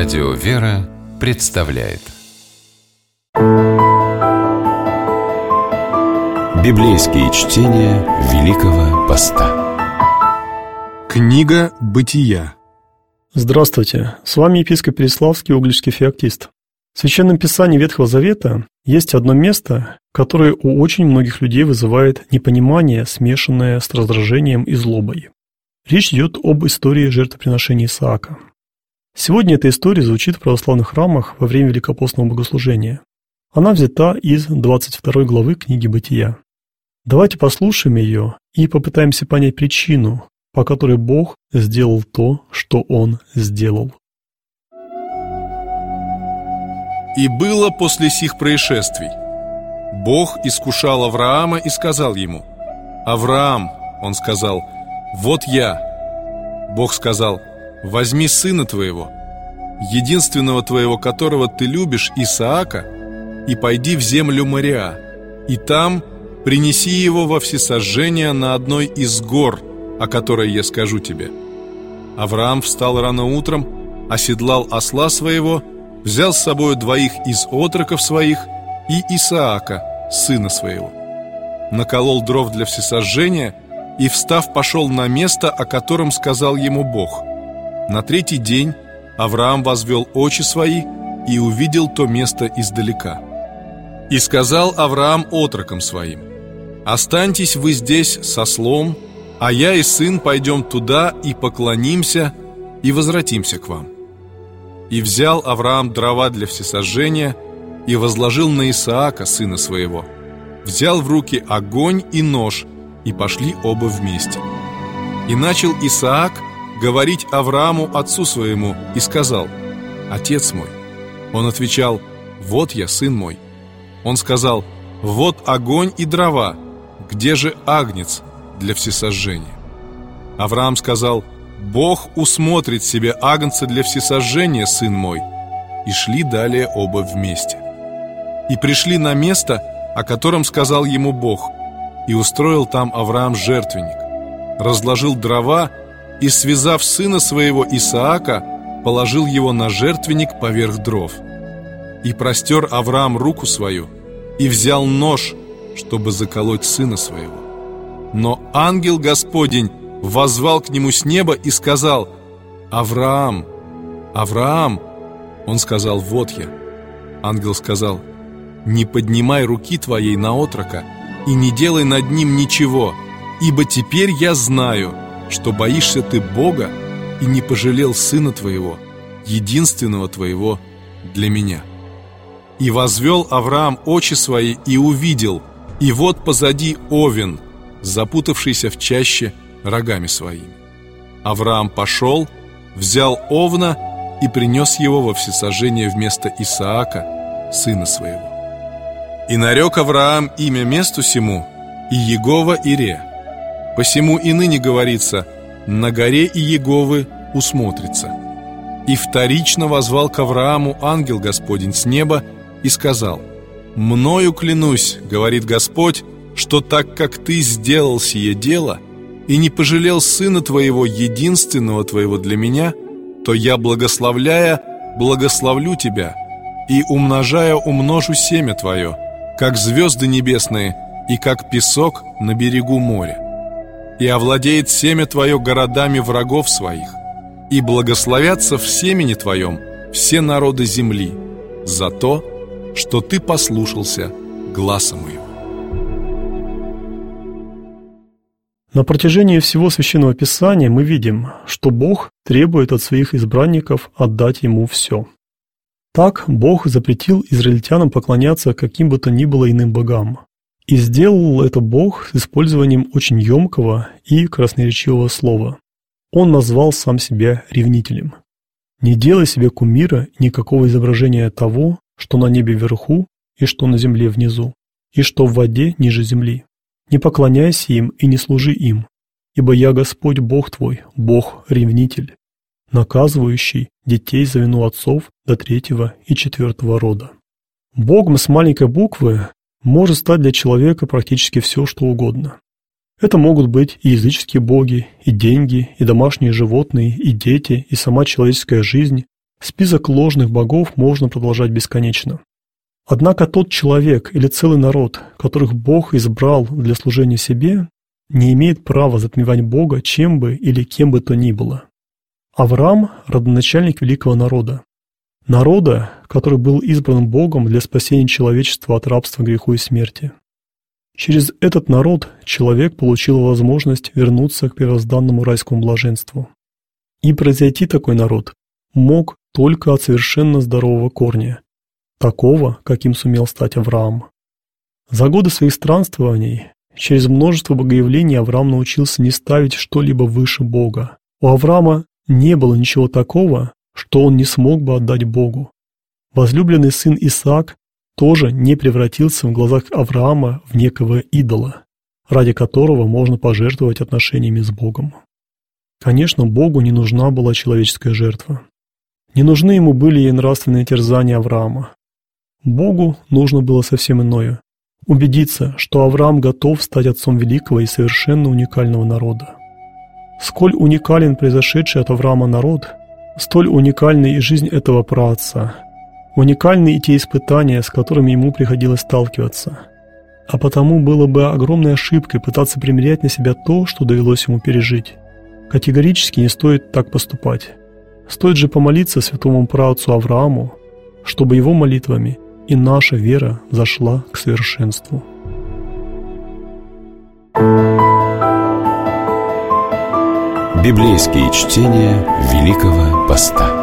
Радио «Вера» представляет Библейские чтения Великого Поста. Книга Бытия. Здравствуйте, с вами епископ Переславский, Угличский феоктист. В Священном Писании Ветхого Завета есть одно место, которое у очень многих людей вызывает непонимание, смешанное с раздражением и злобой. Речь идет об истории жертвоприношения Исаака. Сегодня эта история звучит в православных храмах во время Великопостного богослужения. Она взята из 22 главы книги Бытия. Давайте послушаем ее и попытаемся понять причину, по которой Бог сделал то, что Он сделал. «И было после сих происшествий. Бог искушал Авраама и сказал ему: „Авраам“, он сказал, „вот я“. Бог сказал: „Возьми сына твоего, единственного твоего, которого ты любишь, Исаака, и пойди в землю Мориа, и там принеси его во всесожжение на одной из гор, о которой я скажу тебе“. Авраам встал рано утром, оседлал осла своего, взял с собою 2 из отроков своих и Исаака, сына своего, наколол дров для всесожжения и, встав, пошел на место, о котором сказал ему Бог. На 3-й день Авраам возвел очи свои и увидел то место издалека. И сказал Авраам отрокам своим: „Останьтесь вы здесь с ослом, а я и сын пойдем туда и поклонимся, и возвратимся к вам“. И взял Авраам дрова для всесожжения и возложил на Исаака, сына своего, взял в руки огонь и нож, и пошли оба вместе. И начал Исаак говорить Аврааму, отцу своему, и сказал: „Отец мой“. Он отвечал: „Вот я, сын мой“. Он сказал: „Вот огонь и дрова, где же агнец для всесожжения?“ Авраам сказал: „Бог усмотрит себе агнца для всесожжения, сын мой“. И шли далее оба вместе. И пришли на место, о котором сказал ему Бог, и устроил там Авраам жертвенник, разложил дрова и, связав сына своего Исаака, положил его на жертвенник поверх дров. И простер Авраам руку свою и взял нож, чтобы заколоть сына своего. Но ангел Господень воззвал к нему с неба и сказал: „Авраам, Авраам“. Он сказал: „Вот я“. Ангел сказал: „Не поднимай руки твоей на отрока и не делай над ним ничего, ибо теперь я знаю, что боишься ты Бога и не пожалел сына твоего, единственного твоего, для меня“. И возвел Авраам очи свои и увидел, и вот позади овен, запутавшийся в чаще рогами своими. Авраам пошел, взял овна и принес его во всесожжение вместо Исаака, сына своего. И нарек Авраам имя месту сему Иегова-Ире. Посему и ныне говорится: „На горе Иеговы усмотрится“. И вторично возвал к Аврааму ангел Господень с неба и сказал: „Мною клянусь, говорит Господь, что так как ты сделал сие дело и не пожалел сына твоего, единственного твоего для меня, то я, благословляя, благословлю тебя, и умножая, умножу семя твое, как звезды небесные и как песок на берегу моря. И овладеет семя твое городами врагов своих, и благословятся в семени твоем все народы земли за то, что ты послушался гласа моего“». На протяжении всего Священного Писания мы видим, что Бог требует от своих избранников отдать Ему все. Так Бог запретил израильтянам поклоняться каким бы то ни было иным богам. И сделал это Бог с использованием очень емкого и красноречивого слова. Он назвал сам себя ревнителем. «Не делай себе кумира, никакого изображения того, что на небе вверху, и что на земле внизу, и что в воде ниже земли. Не поклоняйся им и не служи им, ибо я Господь Бог твой, Бог-ревнитель, наказывающий детей за вину отцов до 3-го и 4-го рода». Богом с маленькой буквы может стать для человека практически все, что угодно. Это могут быть и языческие боги, и деньги, и домашние животные, и дети, и сама человеческая жизнь, Список ложных богов можно продолжать бесконечно. Однако тот человек или целый народ, которых Бог избрал для служения себе, не имеет права затмевать Бога чем бы или кем бы то ни было. Авраам – родоначальник великого народа. Народа, который был избран Богом для спасения человечества от рабства, греху и смерти. Через этот народ человек получил возможность вернуться к первозданному райскому блаженству. И произойти такой народ мог только от совершенно здорового корня, такого, каким сумел стать Авраам. За годы своих странствований, через множество богоявлений Авраам научился не ставить что-либо выше Бога. У Авраама не было ничего такого, что он не смог бы отдать Богу. Возлюбленный сын Исаак тоже не превратился в глазах Авраама в некого идола, ради которого можно пожертвовать отношениями с Богом. Конечно, Богу не нужна была человеческая жертва. Не нужны ему были и нравственные терзания Авраама. Богу нужно было совсем иное – убедиться, что Авраам готов стать отцом великого и совершенно уникального народа. Сколь уникален произошедший от Авраама народ, столь уникальна и жизнь этого праотца, уникальны и те испытания, с которыми ему приходилось сталкиваться. А потому было бы огромной ошибкой пытаться примерять на себя то, что довелось ему пережить. Категорически не стоит так поступать. Стоит же помолиться святому праотцу Аврааму, чтобы его молитвами и наша вера зашла к совершенству. Библейские чтения Великого Поста.